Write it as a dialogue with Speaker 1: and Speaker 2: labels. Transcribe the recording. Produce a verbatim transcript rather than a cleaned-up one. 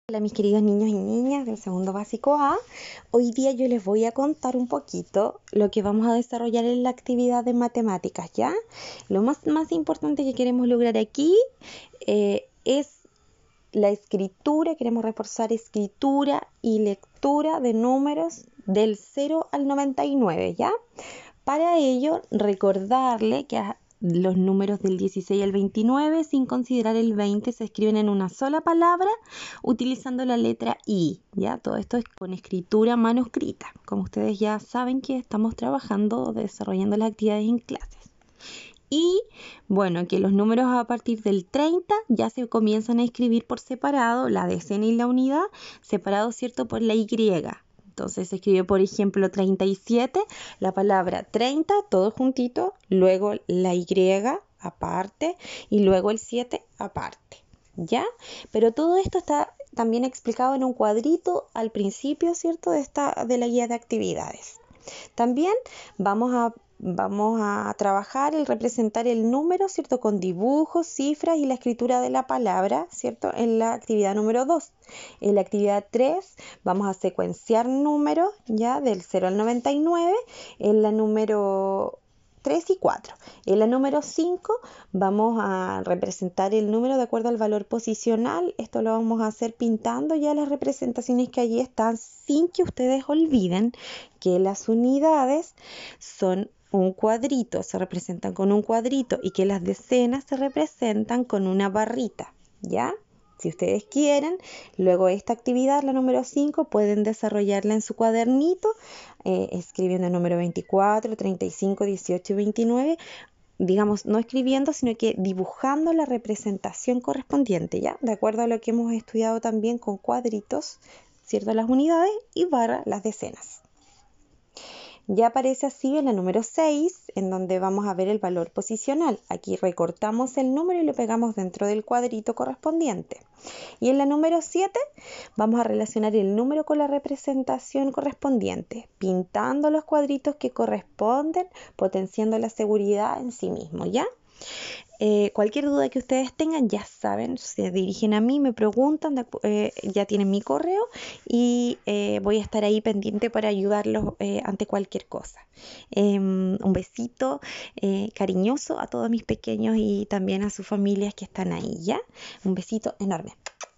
Speaker 1: Hola mis queridos niños y niñas del segundo básico A. Hoy día yo les voy a contar un poquito lo que vamos a desarrollar en la actividad de matemáticas, ¿ya? Lo más, más importante que queremos lograr aquí eh, es la escritura. Queremos reforzar escritura y lectura de números del cero al noventa y nueve, ¿ya? Para ello, recordarle que a los números del dieciséis al veintinueve, sin considerar el veinte, se escriben en una sola palabra utilizando la letra I, ¿ya? Todo esto es con escritura manuscrita, como ustedes ya saben que estamos trabajando, desarrollando las actividades en clases. Y bueno, que los números a partir del treinta ya se comienzan a escribir por separado, la decena y la unidad, separados, ¿cierto?, por la Y. Entonces se escribe, por ejemplo, treinta y siete, la palabra treinta, todo juntito, luego la Y aparte y luego el siete aparte, ¿ya? Pero todo esto está también explicado en un cuadrito al principio, ¿cierto?, de, esta, de la guía de actividades. También vamos a Vamos a trabajar el representar el número, ¿cierto?, con dibujos, cifras y la escritura de la palabra, ¿cierto?, en la actividad número dos. En la actividad tres vamos a secuenciar números, ya, del cero al noventa y nueve, en la número tres y cuatro. En la número cinco vamos a representar el número de acuerdo al valor posicional. Esto lo vamos a hacer pintando ya las representaciones que allí están, sin que ustedes olviden que las unidades son un cuadrito, se representan con un cuadrito, y que las decenas se representan con una barrita, ¿ya? Si ustedes quieren, luego esta actividad, la número cinco, pueden desarrollarla en su cuadernito, eh, escribiendo el número veinticuatro, treinta y cinco, dieciocho y veintinueve, digamos, no escribiendo, sino que dibujando la representación correspondiente, ¿ya? De acuerdo a lo que hemos estudiado también con cuadritos, ¿cierto?, las unidades, y barra las decenas. Ya aparece así en la número seis, en donde vamos a ver el valor posicional. Aquí recortamos el número y lo pegamos dentro del cuadrito correspondiente. Y en la número siete vamos a relacionar el número con la representación correspondiente, pintando los cuadritos que corresponden, potenciando la seguridad en sí mismo, ¿ya? Eh, cualquier duda que ustedes tengan, ya saben, se dirigen a mí, me preguntan, eh, ya tienen mi correo, y eh, voy a estar ahí pendiente para ayudarlos eh, ante cualquier cosa. Eh, un besito eh, cariñoso a todos mis pequeños y también a sus familias que están ahí, ¿ya? Un besito enorme.